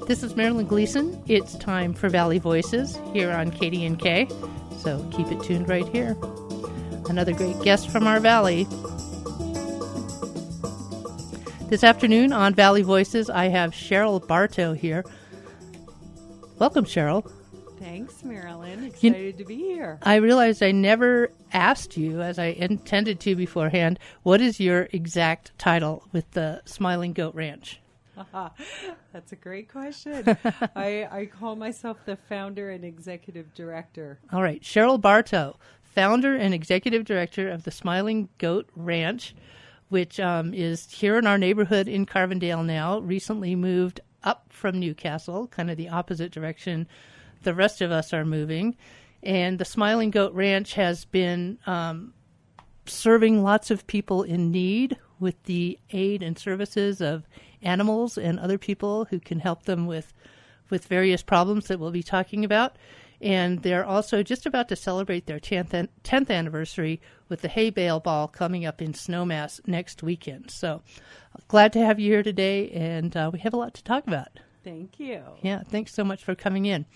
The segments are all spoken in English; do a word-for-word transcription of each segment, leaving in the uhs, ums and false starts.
This is Marilyn Gleason. It's time for Valley Voices here on K D N K, so keep it tuned right here. Another great guest from our valley. This afternoon on Valley Voices, I have Cheryl Bartow here. Welcome, Cheryl. Thanks, Marilyn. Excited you, to be here. I realized I never asked you, as I intended to beforehand, what is your exact title with the Smiling Goat Ranch? That's a great question. I, I call myself the founder and executive director. All right. Cheryl Bartow, founder and executive director of the Smiling Goat Ranch, which um, is here in our neighborhood in Carbondale now, recently moved up from Newcastle, kind of the opposite direction the rest of us are moving. And the Smiling Goat Ranch has been um, serving lots of people in need with the aid and services of animals and other people who can help them with, with various problems that we'll be talking about. And they're also just about to celebrate their tenth, an- tenth anniversary with the Hay Bale Ball coming up in Snowmass next weekend. So glad to have you here today, and uh, we have a lot to talk about. Thank you. Yeah, thanks so much for coming in.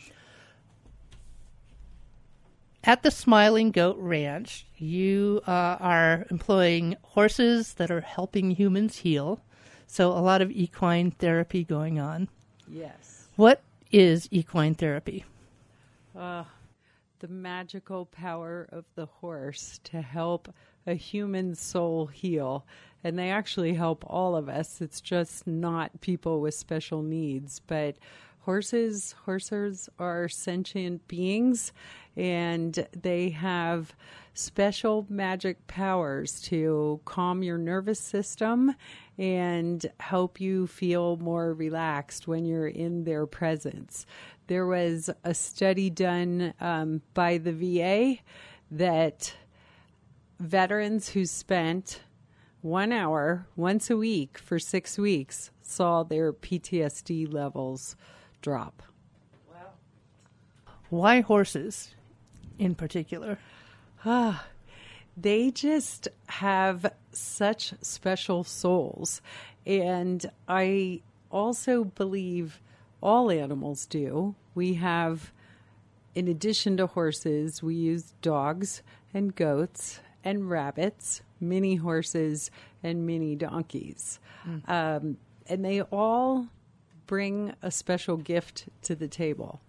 At the Smiling Goat Ranch, you uh, are employing horses that are helping humans heal. So a lot of equine therapy going on. Yes. What is equine therapy? Uh, the magical power of the horse to help a human soul heal. And they actually help all of us. It's just not people with special needs. But horses, horses are sentient beings, and they have special magic powers to calm your nervous system and help you feel more relaxed when you're in their presence. There was a study done um, by the V A that veterans who spent one hour once a week for six weeks saw their P T S D levels drop. Wow. Why horses in particular? Ah, they just have such special souls. And I also believe all animals do. We have, in addition to horses, we use dogs and goats and rabbits, mini horses and mini donkeys. Mm. Um, and they all bring a special gift to the table.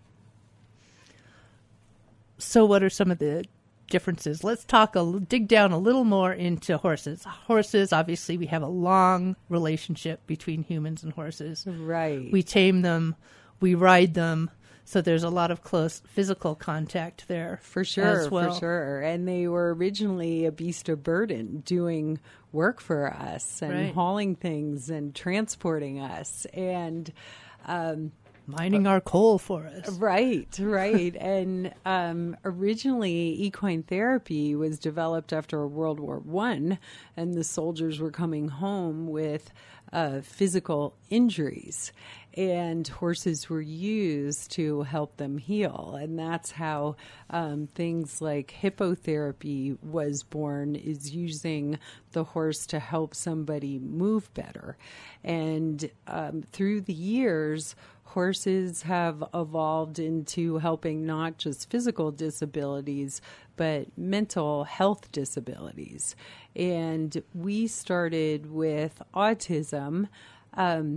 So what are some of the differences? Let's talk, a, dig down a little more into horses. Horses, obviously, we have a long relationship between humans and horses. Right. We tame them, we ride them, so there's a lot of close physical contact there. For sure, as well. for sure. And they were originally a beast of burden, doing work for us and right. hauling things and transporting us and um, mining our coal for us. Right, right. And um, originally, equine therapy was developed after World War One, and the soldiers were coming home with uh, physical injuries, and horses were used to help them heal. And that's how um, things like hippotherapy was born, is using the horse to help somebody move better. And um, through the years, horses have evolved into helping not just physical disabilities, but mental health disabilities. And we started with autism, um,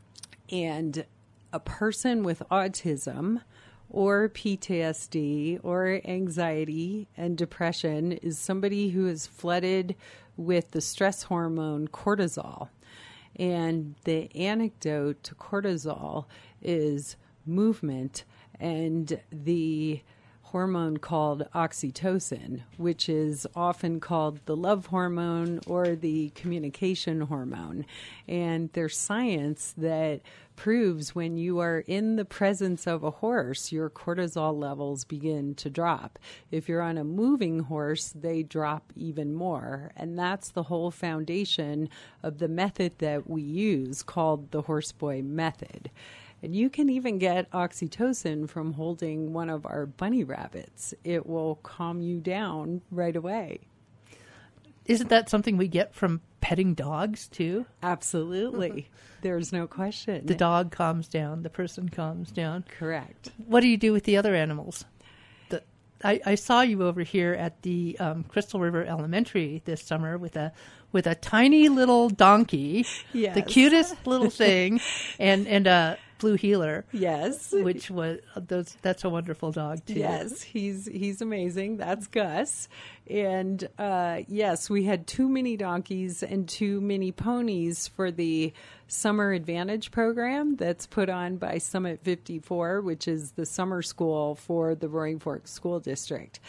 and a person with autism or P T S D or anxiety and depression is somebody who is flooded with the stress hormone cortisol. And the antidote to cortisol is movement and the hormone called oxytocin, which is often called the love hormone or the communication hormone. And there's science that proves when you are in the presence of a horse, your cortisol levels begin to drop. If you're on a moving horse, they drop even more. And that's the whole foundation of the method that we use, called the Horseboy method. And you can even get oxytocin from holding one of our bunny rabbits. It will calm you down right away. isn't that something we get from petting dogs too? Absolutely. There's no question. The dog calms down, the person calms down. Correct. What do you do with the other animals? The, I, I saw you over here at the um, Crystal River Elementary this summer with a with a tiny little donkey, yes. the cutest little thing, and and a blue heeler. Yes, which was those. That's a wonderful dog too. Yes, he's he's amazing. That's Gus, and uh, yes, we had too many donkeys and too many ponies for the Summer Advantage program that's put on by Summit fifty-four, which is the summer school for the Roaring Fork School District,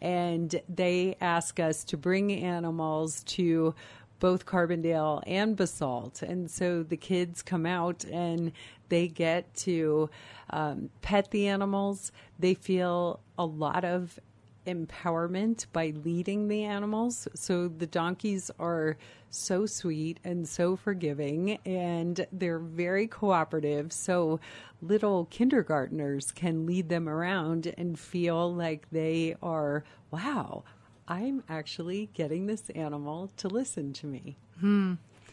and they ask us to bring animals to both Carbondale and Basalt. And so the kids come out and they get to um, pet the animals. They feel a lot of empowerment by leading the animals. So the donkeys are so sweet and so forgiving, and they're very cooperative. So little kindergartners can lead them around and feel like they are, wow, I'm actually getting this animal to listen to me. Hmm.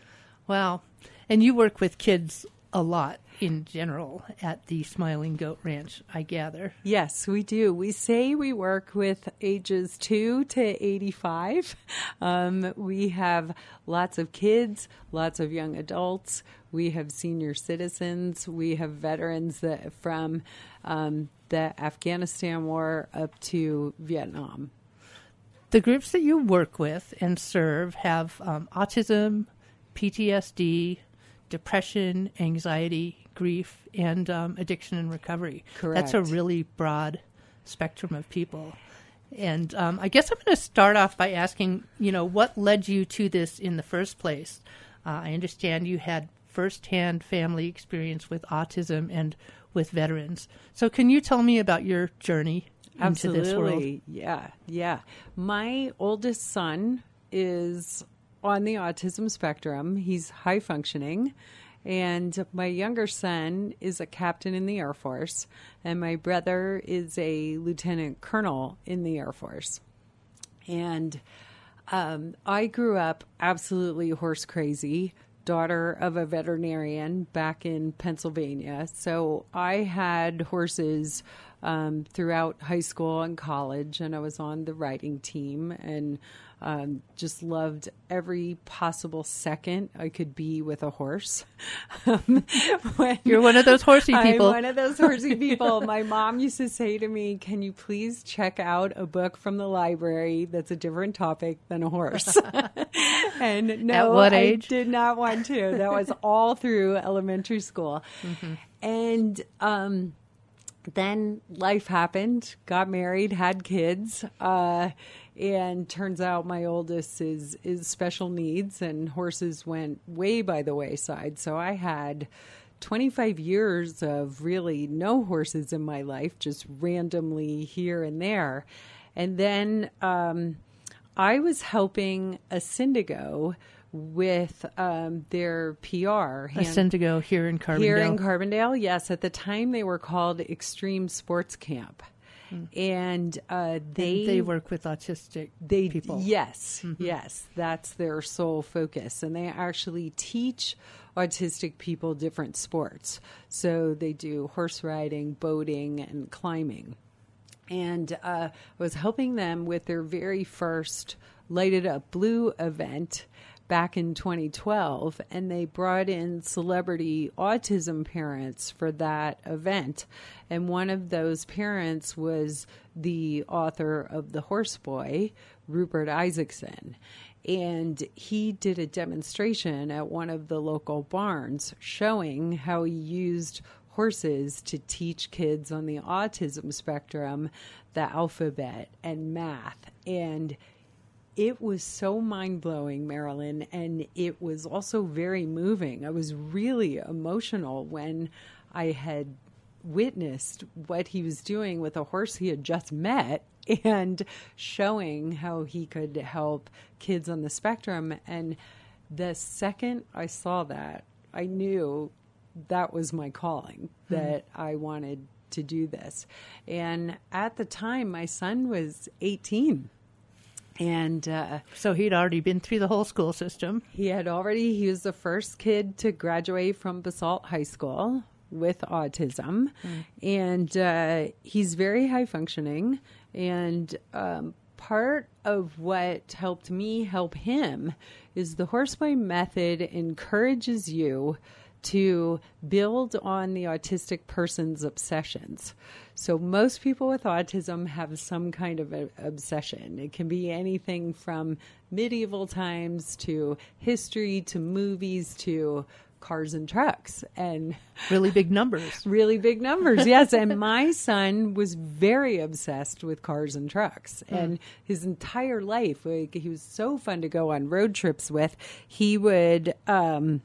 Wow. And you work with kids a lot in general at the Smiling Goat Ranch, I gather. Yes, we do. We say we work with ages two to eighty-five. Um, we have lots of kids, lots of young adults. We have senior citizens. We have veterans that from um, the Afghanistan war up to Vietnam. The groups that you work with and serve have um, autism, P T S D, depression, anxiety, grief, and um, addiction and recovery. Correct. That's a really broad spectrum of people. And um, I guess I'm going to start off by asking, you know, what led you to this in the first place? Uh, I understand you had firsthand family experience with autism and with veterans. So can you tell me about your journey into Absolutely. this world? Yeah, yeah. My oldest son is on the autism spectrum. He's high functioning. And my younger son is a captain in the Air Force. And my brother is a lieutenant colonel in the Air Force. And um, I grew up absolutely horse crazy, daughter of a veterinarian back in Pennsylvania. So I had horses um, throughout high school and college, and I was on the riding team and um, just loved every possible second I could be with a horse. um, You're one of those horsey people. I'm one of those horsey people. My mom used to say to me, can you please check out a book from the library that's a different topic than a horse? And no, At what age? I did not want to. That was all through elementary school. Mm-hmm. And um, then life happened, got married, had kids, uh, and turns out my oldest is, is special needs, and horses went way by the wayside. So I had twenty-five years of really no horses in my life, just randomly here and there. And then um, I was helping Asyndigo with um, their P R. Asyndigo here in Carbondale. Here in Carbondale, yes. At the time, they were called Extreme Sports Camp. Mm. And uh, they... And they work with autistic they, people. Yes, mm-hmm. yes. That's their sole focus. And they actually teach autistic people different sports. So they do horse riding, boating, and climbing. And uh, I was helping them with their very first Lighted Up Blue event back in twenty twelve, and they brought in celebrity autism parents for that event. And one of those parents was the author of The Horse Boy, Rupert Isaacson. And he did a demonstration at one of the local barns showing how he used horses to teach kids on the autism spectrum the alphabet and math. And it was so mind-blowing, Marilyn, and it was also very moving. I was really emotional when I had witnessed what he was doing with a horse he had just met and showing how he could help kids on the spectrum. And the second I saw that, I knew that was my calling, that mm-hmm. I wanted to do this. And at the time, my son was eighteen. And uh, So he'd already been through the whole school system. he had already, he was the first kid to graduate from Basalt High School with autism. Mm. And uh, he's very high functioning. And um, part of what helped me help him is the Horseboy method encourages you to build on the autistic person's obsessions. So most people with autism have some kind of a obsession. It can be anything from medieval times to history to movies to cars and trucks and really big numbers. Really big numbers, yes. And my son was very obsessed with cars and trucks. Mm. And his entire life, like, he was so fun to go on road trips with. He would um,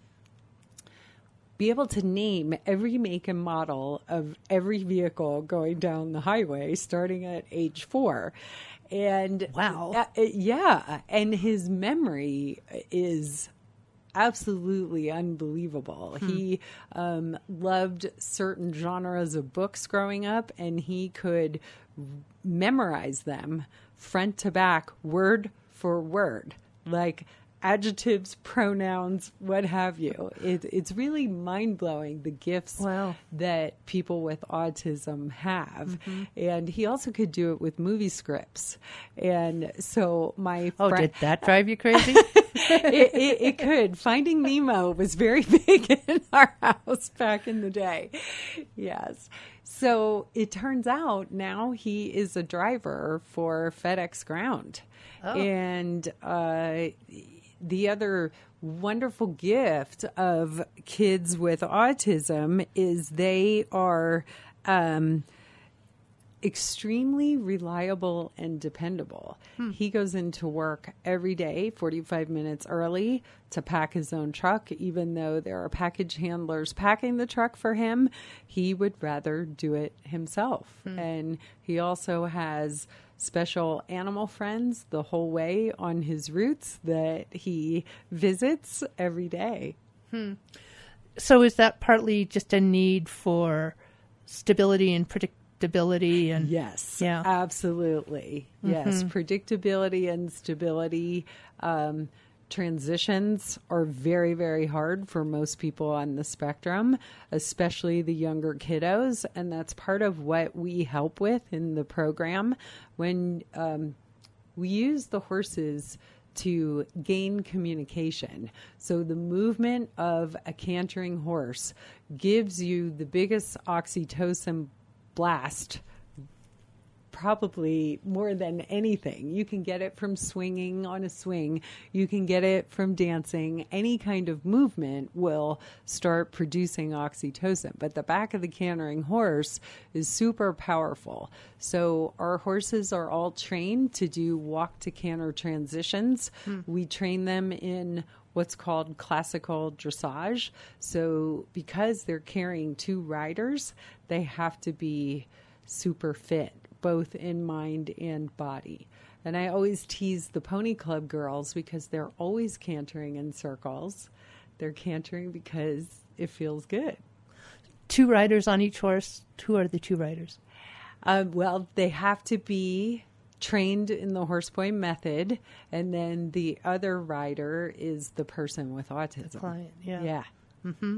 be able to name every make and model of every vehicle going down the highway starting at age four. And wow. Uh, yeah. And his memory is absolutely unbelievable. Hmm. He um, loved certain genres of books growing up, and he could memorize them front to back, word for word, like adjectives, pronouns, what have you. It, it's really mind-blowing, the gifts wow. that people with autism have. Mm-hmm. And he also could do it with movie scripts. And so my Oh, fr- did that drive you crazy? it, it, it could. Finding Nemo was very big in our house back in the day. Yes. So it turns out now he is a driver for FedEx Ground. Oh. And uh, the other wonderful gift of kids with autism is they are um, extremely reliable and dependable. Hmm. He goes into work every day, forty-five minutes early, to pack his own truck. Even though there are package handlers packing the truck for him, he would rather do it himself. Hmm. And he also has special animal friends the whole way on his routes that he visits every day. Hmm. So is that partly just a need for stability and predictability? And yes, yeah, absolutely. Mm-hmm. Yes, predictability and stability. Um, transitions are very, very hard for most people on the spectrum, especially the younger kiddos. And that's part of what we help with in the program. When um, we use the horses to gain communication. So the movement of a cantering horse gives you the biggest oxytocin blast, probably more than anything. You can get it from swinging on a swing. You can get it from dancing. Any kind of movement will start producing oxytocin. But the back of the cantering horse is super powerful. So our horses are all trained to do walk to canter transitions. Hmm. We train them in what's called classical dressage. So because they're carrying two riders, they have to be super fit, both in mind and body. And I always tease the Pony Club girls because they're always cantering in circles. They're cantering because it feels good. Two riders on each horse. Who are the two riders? Uh, well, they have to be trained in the Horseboy method, and then the other rider is the person with autism. The client, yeah. Yeah. Mm-hmm.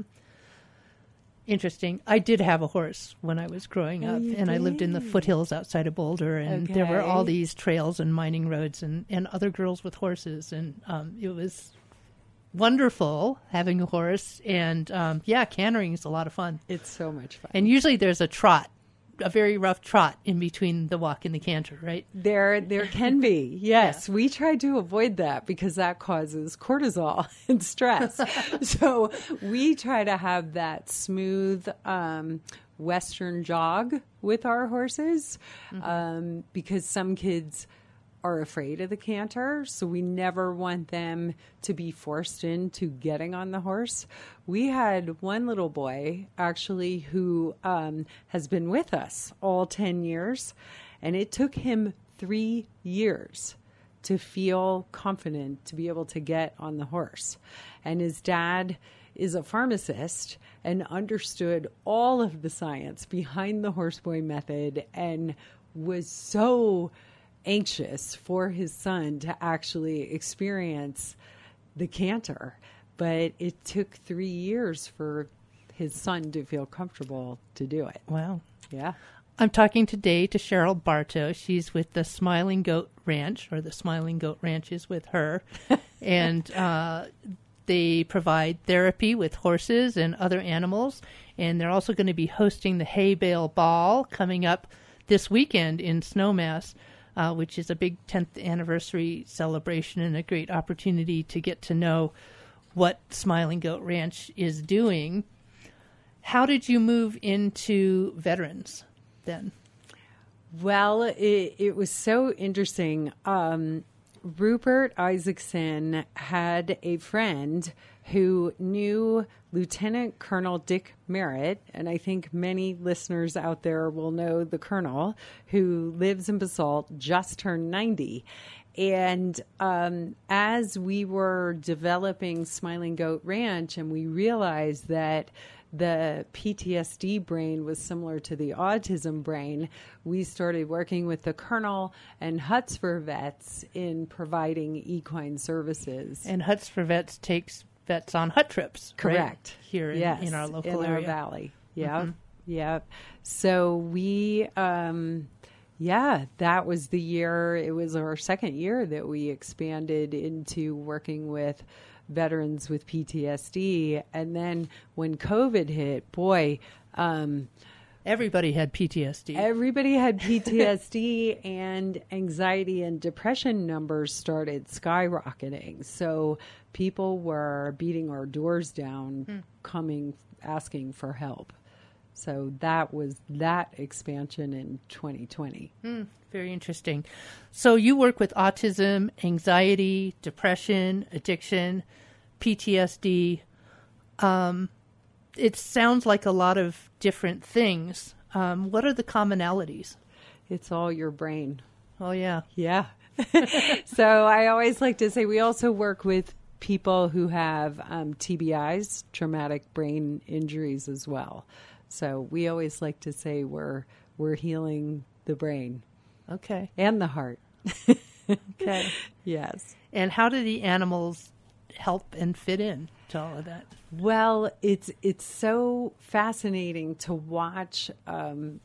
Interesting. I did have a horse when I was growing oh, up, and did. I lived in the foothills outside of Boulder, and okay. there were all these trails and mining roads and, and other girls with horses, and um, it was wonderful having a horse, and um, yeah, cantering is a lot of fun. It's so much fun. And usually there's a trot, a very rough trot in between the walk and the canter, right? There there can be, yes. Yeah. We try to avoid that because that causes cortisol and stress. So we try to have that smooth um, Western jog with our horses mm-hmm. um, because some kids are afraid of the canter, so we never want them to be forced into getting on the horse. We had one little boy, actually, who um, has been with us all ten years, and it took him three years to feel confident to be able to get on the horse. And his dad is a pharmacist and understood all of the science behind the Horseboy method and was so anxious for his son to actually experience the canter. But it took three years for his son to feel comfortable to do it. Wow. Yeah. I'm talking today to Cheryl Bartow. She's with the Smiling Goat Ranch, or the Smiling Goat Ranch is with her. and uh, they provide therapy with horses and other animals. And they're also going to be hosting the Hay Bale Ball coming up this weekend in Snowmass, uh, which is a big tenth anniversary celebration and a great opportunity to get to know what Smiling Goat Ranch is doing. How did you move into veterans then? Well, it, it was so interesting. Um, Rupert Isaacson had a friend who knew Lieutenant Colonel Dick Merritt, and I think many listeners out there will know the Colonel, who lives in Basalt, just turned ninety. And um, as we were developing Smiling Goat Ranch, and we realized that the P T S D brain was similar to the autism brain, we started working with the Colonel and Huts for Vets in providing equine services. And Huts for Vets takes vets on hut trips, correct? Right? Here in, yes, in our local in area. our valley. Yeah, mm-hmm. yeah. So we, um, yeah, that was the year. It was our second year that we expanded into working with veterans with P T S D. And then when COVID hit, boy, um, everybody had P T S D. Everybody had P T S D, and anxiety and depression numbers started skyrocketing. So people were beating our doors down, hmm. coming, asking for help. So that was that expansion in twenty twenty. Hmm. Very interesting. So you work with autism, anxiety, depression, addiction, P T S D. Um, it sounds like a lot of different things. Um, what are the commonalities? It's all your brain. Oh, yeah. Yeah. So I always like to say we also work with people who have um, T B Is, traumatic brain injuries as well. So we always like to say we're we're healing the brain. Okay. And the heart. Okay. Yes. And how do the animals help and fit in to all of that? Well, it's it's so fascinating to watch um,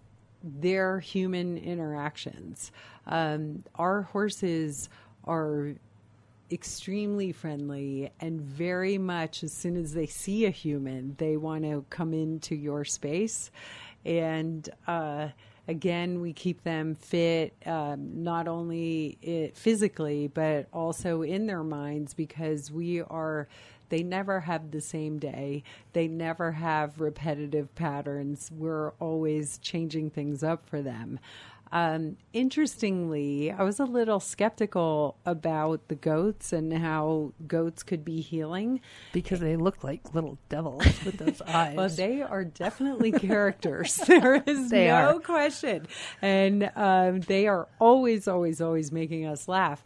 their human interactions. Um, our horses are extremely friendly, and very much as soon as they see a human, they want to come into your space. And uh, again, we keep them fit, um, not only it physically, but also in their minds, because we are, they never have the same day. They never have repetitive patterns. We're always changing things up for them. Um, interestingly, I was a little skeptical about the goats and how goats could be healing. Because they look like little devils with those eyes. Well, they are definitely characters. There is they no are. question. And um, they are always, always, always making us laugh.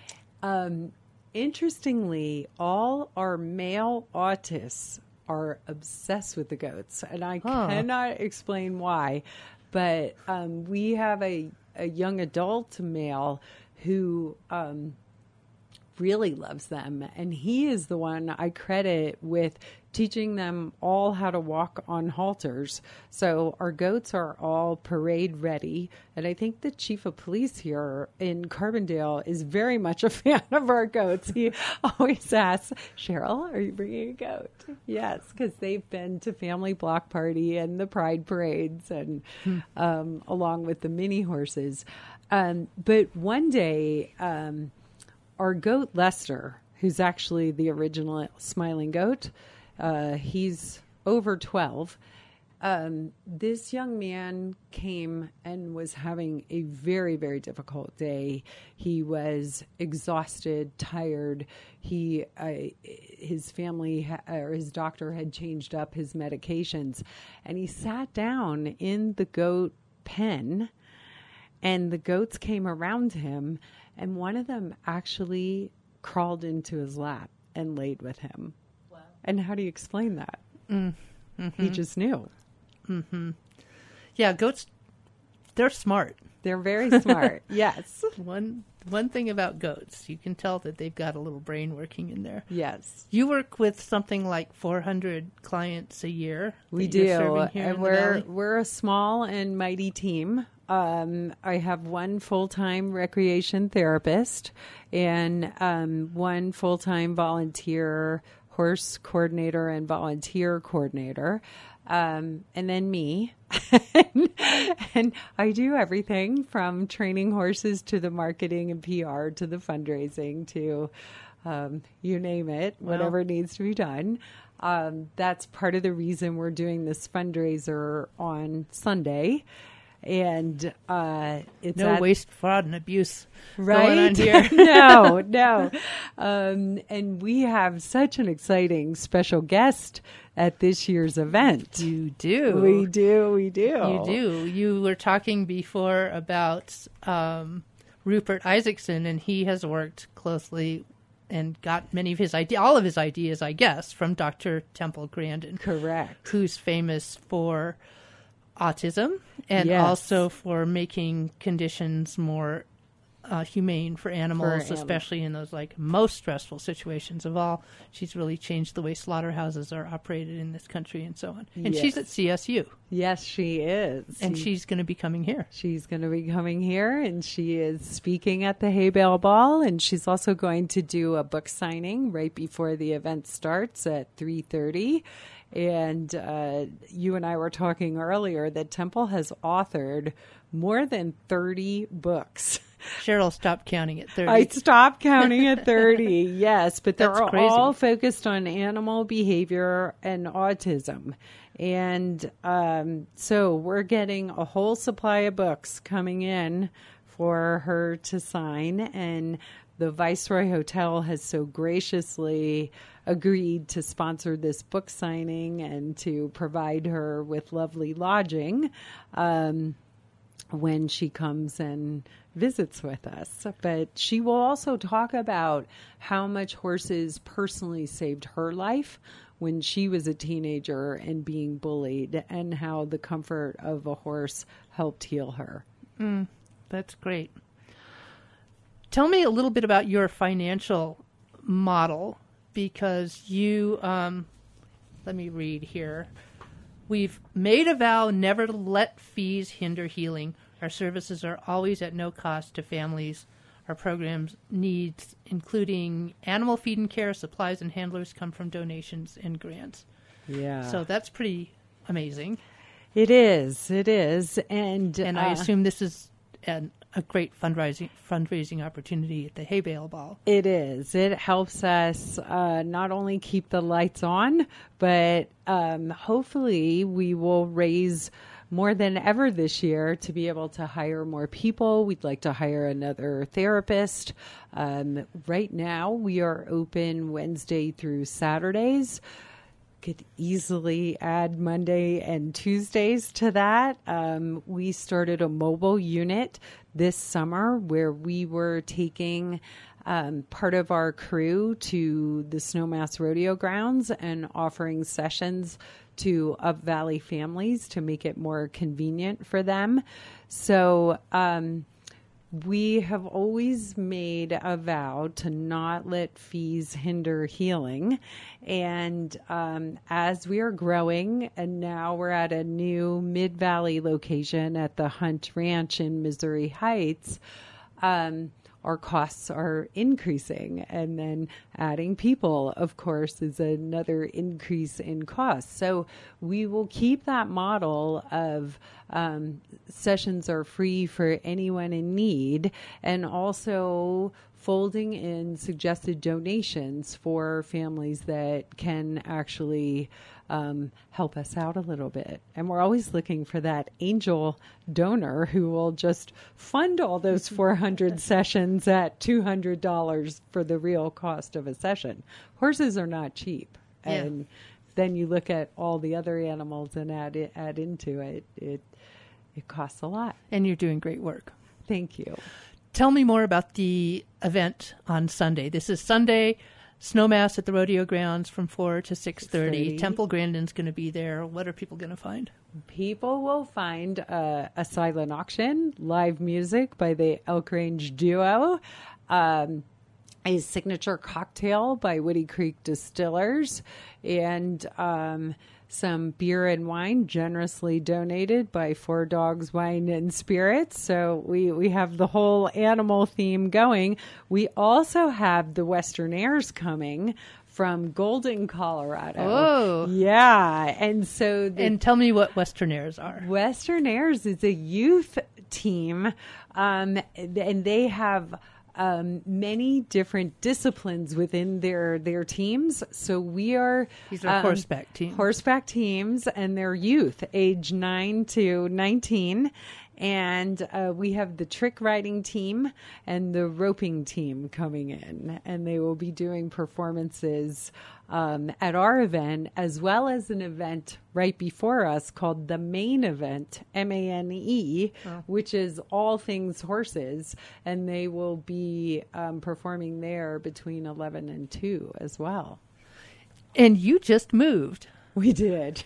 Um, interestingly, all our male autists are obsessed with the goats. And I huh. cannot explain why. But um, we have a, a young adult male who um, really loves them. And he is the one I credit with teaching them all how to walk on halters. So our goats are all parade ready. And I think the chief of police here in Carbondale is very much a fan of our goats. He always asks, Cheryl, are you bringing a goat? Yes, because they've been to Family Block Party and the Pride Parades, and hmm. um, along with the mini horses. Um, but one day, um, our goat Lester, who's actually the original Smiling Goat, uh, he's over twelve. Um, this young man came and was having a very, very difficult day. He was exhausted, tired. He, uh, his family ha- or his doctor had changed up his medications, and he sat down in the goat pen, and the goats came around him, and one of them actually crawled into his lap and laid with him. Wow. And how do you explain that? Mm. Mm-hmm. He just knew. Mm-hmm. Yeah, goats they're smart. They're very smart. Yes. One one thing about goats, you can tell that they've got a little brain working in there. Yes. You work with something like four hundred clients a year. We do. And we're we're a small and mighty team. Um, I have one full-time recreation therapist and um, one full-time volunteer horse coordinator and volunteer coordinator. Um, and then me. and, and I do everything from training horses to the marketing and P R to the fundraising to um, you name it, whatever Well, needs to be done. Um, that's part of the reason we're doing this fundraiser on Sunday. And uh, it's no at, waste, fraud, and abuse right? going on here. no, no. Um, and we have such an exciting special guest at this year's event. You do. We do. We do. You do. You were talking before about um, Rupert Isaacson, and he has worked closely and got many of his ideas, all of his ideas, I guess, from Doctor Temple Grandin. Correct. Who's famous for autism and Yes. also for making conditions more uh, humane for animals, For anim- especially in those like most stressful situations of all. She's really changed the way slaughterhouses are operated in this country and so on. And she's Yes. at C S U, Yes, she is. and She- she's going to be coming here. She's going to be coming here, and she is speaking at the Hay Bale Ball, and she's also going to do a book signing right before the event starts at three thirty. And uh, you and I were talking earlier that Temple has authored more than thirty books. Cheryl stopped counting at thirty. I stopped counting at thirty, yes, but they're That's crazy. all focused on animal behavior and autism. And um, so we're getting a whole supply of books coming in for her to sign. And the Viceroy Hotel has so graciously agreed to sponsor this book signing and to provide her with lovely lodging um, when she comes and visits with us. But she will also talk about how much horses personally saved her life when she was a teenager and being bullied, and how the comfort of a horse helped heal her. Mm, that's great. Tell me a little bit about your financial model, because you, um, let me read here. We've made a vow never to let fees hinder healing. Our services are always at no cost to families. Our program's needs, including animal feed and care, supplies, and handlers, come from donations and grants. Yeah. So that's pretty amazing. It is. It is. And And uh, I assume this is an, a great fundraising fundraising opportunity at the Hay Bale Ball. it is. It helps us uh, not only keep the lights on, but um, hopefully we will raise more than ever this year to be able to hire more people. We'd like to hire another therapist. Um, right now, we are open Wednesday through Saturdays. Could easily add Monday and Tuesdays to that. Um, we started a mobile unit this summer where we were taking um, part of our crew to the Snowmass Rodeo grounds and offering sessions to Up Valley families to make it more convenient for them. So um, we have always made a vow to not let fees hinder healing. And um, as we are growing, and now we're at a new Mid-Valley location at the Hunt Ranch in Missouri Heights, um, our costs are increasing. And then adding people, of course, is another increase in costs. So we will keep that model of um, sessions are free for anyone in need, and also folding in suggested donations for families that can actually um, help us out a little bit. And we're always looking for that angel donor who will just fund all those four hundred sessions at two hundred dollars for the real cost of a session. Horses are not cheap. Yeah. And then you look at all the other animals and add it, add into it, it, it costs a lot. And you're doing great work. Thank you. Tell me more about the event on Sunday. This is Sunday, Snowmass at the rodeo grounds from four to six thirty. six thirty. Temple Grandin's going to be there. What are people going to find? People will find uh, a silent auction, live music by the Elk Range Duo, um, a signature cocktail by Woody Creek Distillers, and um, some beer and wine generously donated by Four Dogs Wine and Spirits. So we, we have the whole animal theme going. We also have the Western Airs coming from Golden, Colorado. Oh. Yeah. And so the And tell me what Western Airs are. Western Airs is a youth team, um, and they have um, many different disciplines within their their teams. So we are These are um, horseback teams. horseback teams, and they're youth, age nine to nineteen. And uh, we have the trick riding team and the roping team coming in, and they will be doing performances um, at our event, as well as an event right before us called the Main Event, M A N E, Oh. which is all things horses, and they will be um, performing there between eleven and two as well. And you just moved. We did.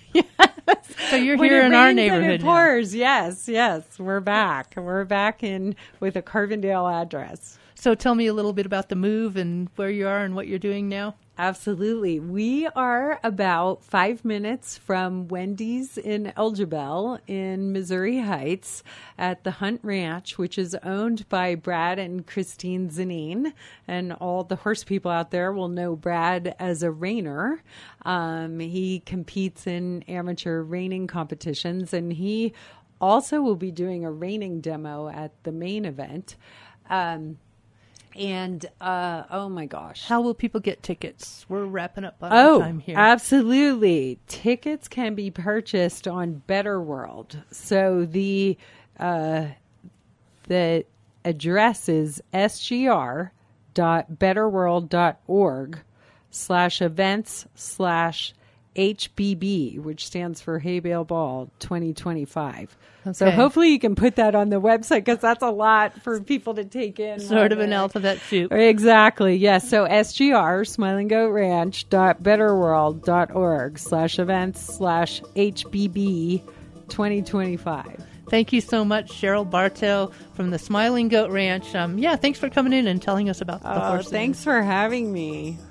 So you're When here it in our rains and neighborhood it now. pours. Yes, yes, we're back. We're back in with a Carbondale address. So tell me a little bit about the move and where you are and what you're doing now. Absolutely. We are about five minutes from Wendy's in Elgibel in Missouri Heights at the Hunt Ranch, which is owned by Brad and Christine Zanine. And all the horse people out there will know Brad as a reiner. Um, he competes in amateur reining competitions, and he also will be doing a reining demo at the main event. Um, And, uh, oh my gosh. How will people get tickets? We're wrapping up on Oh, time here. absolutely. Tickets can be purchased on Better World. So the, uh, the address is sgr.betterworld.org slash events slash H B B, which stands for Hay Bale Ball twenty twenty-five. So Okay. hopefully you can put that on the website, because that's a lot for people to take in. Sort of while an they're- alphabet soup. Exactly. Yes. So S G R, Smiling Goat Ranch, dot betterworld.org slash events slash H B B twenty twenty-five. Thank you so much, Cheryl Bartow from the Smiling Goat Ranch. Um, yeah, thanks for coming in and telling us about the Oh, horses. thanks for having me.